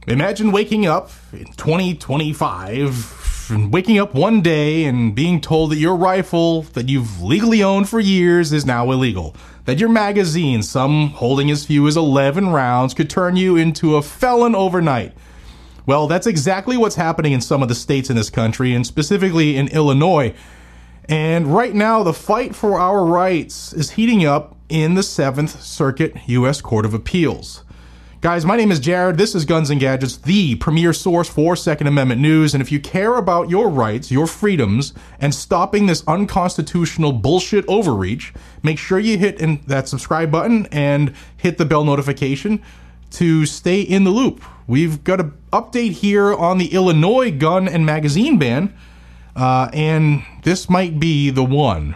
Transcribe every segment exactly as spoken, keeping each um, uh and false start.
Imagine waking up in twenty twenty-five, and waking up one day and being told that your rifle that you've legally owned for years is now illegal. That your magazine, some holding as few as eleven rounds, could turn you into a felon overnight. Well, that's exactly what's happening in some of the states in this country, and specifically in Illinois. And right now, the fight for our rights is heating up in the seventh Circuit U S Court of Appeals. Guys, my name is Jared. This is Guns and Gadgets, the premier source for Second Amendment news. And if you care about your rights, your freedoms, and stopping this unconstitutional bullshit overreach, make sure you hit in that subscribe button and hit the bell notification to stay in the loop. We've got an update here on the Illinois gun and magazine ban, uh, and this might be the one.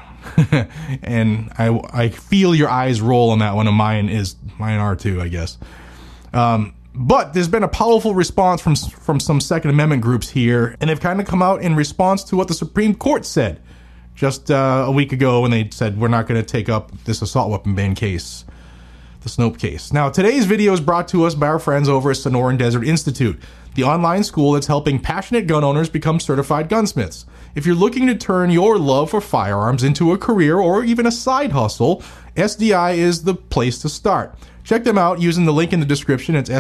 And I, I feel your eyes roll on that one, and mine is mine are too, I guess. Um, but there's been a powerful response from from some Second Amendment groups here, and they've kind of come out in response to what the Supreme Court said just uh, a week ago when they said we're not going to take up this assault weapon ban case, the Snope case. Now, today's video is brought to us by our friends over at Sonoran Desert Institute, the online school that's helping passionate gun owners become certified gunsmiths. If you're looking to turn your love for firearms into a career or even a side hustle, S D I is the place to start. Check them out using the link in the description. It's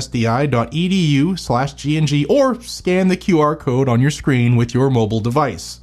sdi.edu slash GNG, or scan the Q R code on your screen with your mobile device.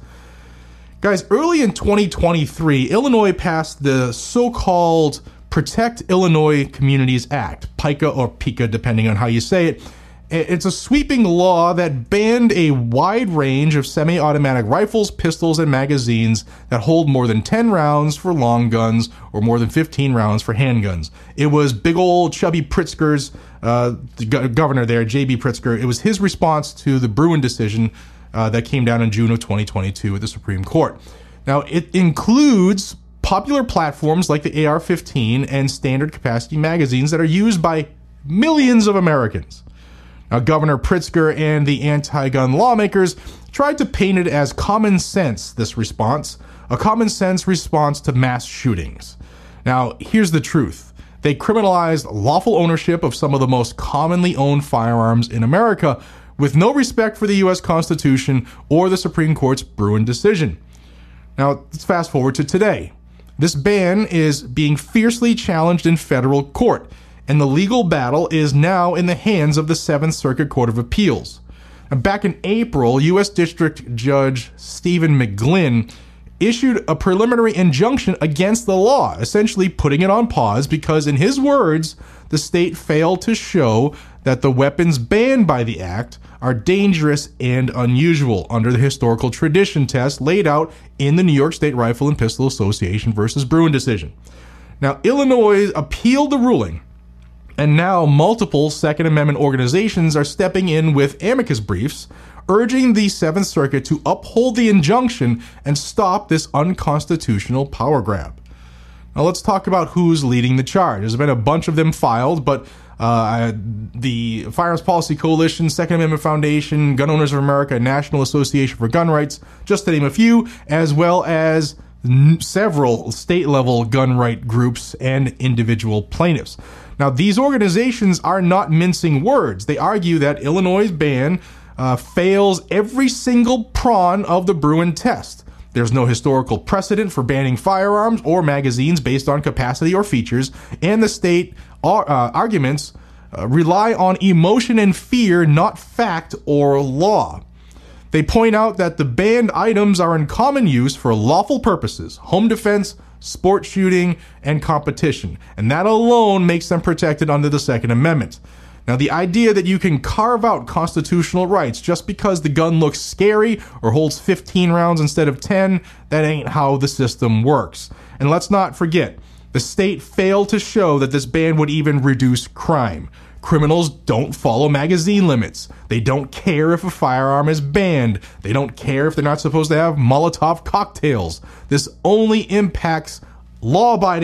Guys, early in twenty twenty-three, Illinois passed the so-called Protect Illinois Communities Act, PICA or PICA, depending on how you say it. It's a sweeping law that banned a wide range of semi-automatic rifles, pistols, and magazines that hold more than ten rounds for long guns or more than fifteen rounds for handguns. It was big old chubby Pritzker's, uh, the go- governor there, J B Pritzker. It was his response to the Bruen decision uh, that came down in June of twenty twenty-two at the Supreme Court. Now, it includes popular platforms like the A R fifteen and standard capacity magazines that are used by millions of Americans. Now, Governor Pritzker and the anti-gun lawmakers tried to paint it as common sense, this response, a common sense response to mass shootings. Now, here's the truth. They criminalized lawful ownership of some of the most commonly owned firearms in America with no respect for the U S Constitution or the Supreme Court's Bruen decision. Now, let's fast forward to today. This ban is being fiercely challenged in federal court, and the legal battle is now in the hands of the seventh Circuit Court of Appeals. And back in April, U S District Judge Stephen McGlynn issued a preliminary injunction against the law, essentially putting it on pause because, in his words, the state failed to show that the weapons banned by the act are dangerous and unusual under the historical tradition test laid out in the New York State Rifle and Pistol Association versus Bruen decision. Now, Illinois appealed the ruling, and now multiple Second Amendment organizations are stepping in with amicus briefs, urging the seventh Circuit to uphold the injunction and stop this unconstitutional power grab. Now let's talk about who's leading the charge. There's been a bunch of them filed, but uh, the Firearms Policy Coalition, Second Amendment Foundation, Gun Owners of America, National Association for Gun Rights, just to name a few, as well as n- several state-level gun right groups and individual plaintiffs. Now, these organizations are not mincing words. They argue that Illinois' ban uh, fails every single prong of the Bruen test. There's no historical precedent for banning firearms or magazines based on capacity or features, and the state ar- uh, arguments uh, rely on emotion and fear, not fact or law. They point out that the banned items are in common use for lawful purposes: home defense, sport shooting, and competition, and that alone makes them protected under the Second Amendment. Now, the idea that you can carve out constitutional rights just because the gun looks scary or holds fifteen rounds instead of ten, that ain't how the system works. And let's not forget, the state failed to show that this ban would even reduce crime. Criminals don't follow magazine limits. They don't care if a firearm is banned. They don't care if they're not supposed to have Molotov cocktails. This only impacts law-abiding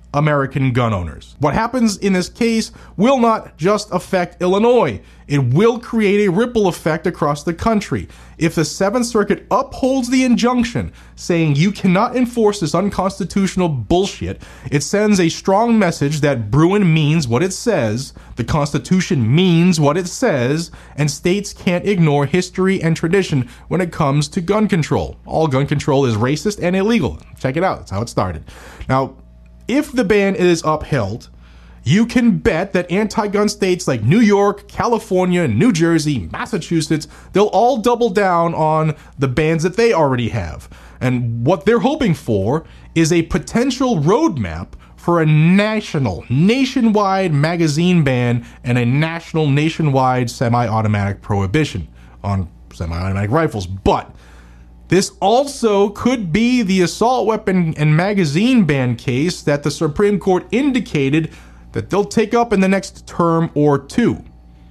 American gun owners. What happens in this case will not just affect Illinois. It will create a ripple effect across the country. If the Seventh Circuit upholds the injunction saying you cannot enforce this unconstitutional bullshit, it sends a strong message that Bruen means what it says, the Constitution means what it says, and states can't ignore history and tradition when it comes to gun control. All gun control is racist and illegal. Check it out. That's how it started. Now, if the ban is upheld, you can bet that anti-gun states like New York, California, New Jersey, Massachusetts, they'll all double down on the bans that they already have. And what they're hoping for is a potential roadmap for a national, nationwide magazine ban and a national, nationwide semi-automatic prohibition on semi-automatic rifles. But this also could be the assault weapon and magazine ban case that the Supreme Court indicated that they'll take up in the next term or two.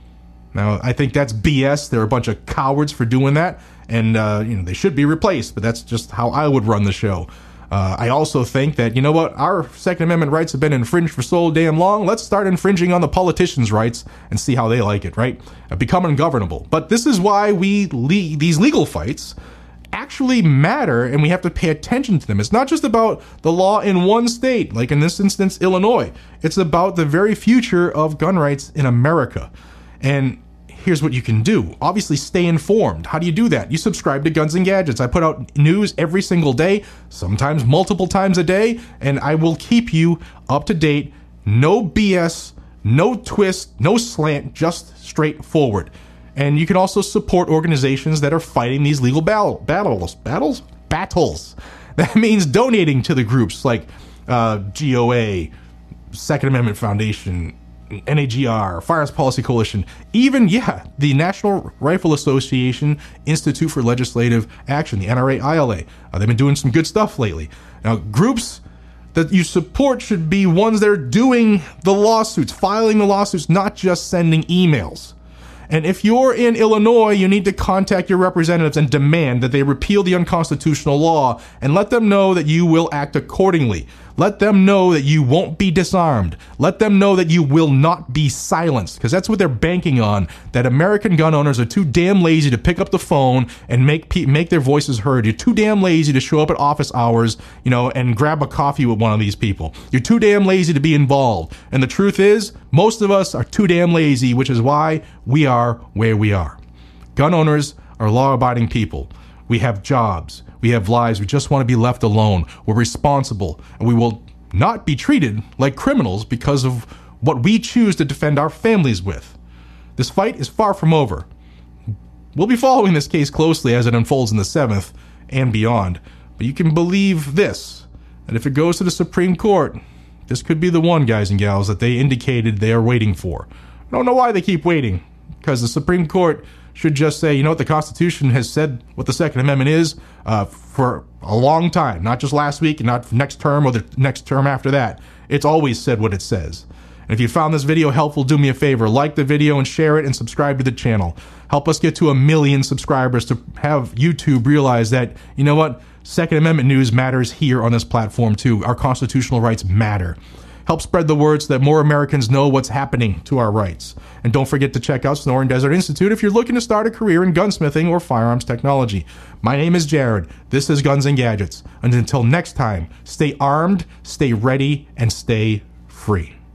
Now, I think that's B S. They're a bunch of cowards for doing that, and uh, you know they should be replaced, but that's just how I would run the show. Uh, I also think that, you know what, our Second Amendment rights have been infringed for so damn long, let's start infringing on the politicians' rights and see how they like it, right? Uh, become ungovernable. But this is why we le- these legal fights actually matter, and we have to pay attention to them. It's not just about the law in one state, like in this instance, Illinois. It's about the very future of gun rights in America. And here's what you can do. Obviously, stay informed. How do you do that? You subscribe to Guns and Gadgets. I put out news every single day, sometimes multiple times a day, and I will keep you up to date. No B S, no twist, no slant, just straightforward. And you can also support organizations that are fighting these legal battle, battles. Battles? Battles. That means donating to the groups like uh, G O A, Second Amendment Foundation, N A G R, Firearms Policy Coalition, even, yeah, the National Rifle Association Institute for Legislative Action, the N R A I L A. Uh, they've been doing some good stuff lately. Now, groups that you support should be ones that are doing the lawsuits, filing the lawsuits, not just sending emails. And if you're in Illinois, you need to contact your representatives and demand that they repeal the unconstitutional law and let them know that you will act accordingly. Let them know that you won't be disarmed. Let them know that you will not be silenced, because that's what they're banking on, that American gun owners are too damn lazy to pick up the phone and make pe- make their voices heard. You're too damn lazy to show up at office hours, you know, and grab a coffee with one of these people. You're too damn lazy to be involved. And the truth is, most of us are too damn lazy, which is why we are where we are. Gun owners are law-abiding people. We have jobs. We have lives. We just want to be left alone. We're responsible, and we will not be treated like criminals because of what we choose to defend our families with. This fight is far from over. We'll be following this case closely as it unfolds in the seventh and beyond, but you can believe this, that if it goes to the Supreme Court, this could be the one, guys and gals, that they indicated they are waiting for. I don't know why they keep waiting, because the Supreme Court should just say, you know what, the Constitution has said what the Second Amendment is uh, for a long time, not just last week, and not next term or the next term after that. It's always said what it says. And if you found this video helpful, do me a favor, like the video and share it and subscribe to the channel. Help us get to a million subscribers to have YouTube realize that, you know what, Second Amendment news matters here on this platform too. Our constitutional rights matter. Help spread the word so that more Americans know what's happening to our rights. And don't forget to check out Sonoran Desert Institute if you're looking to start a career in gunsmithing or firearms technology. My name is Jared. This is Guns and Gadgets. And until next time, stay armed, stay ready, and stay free.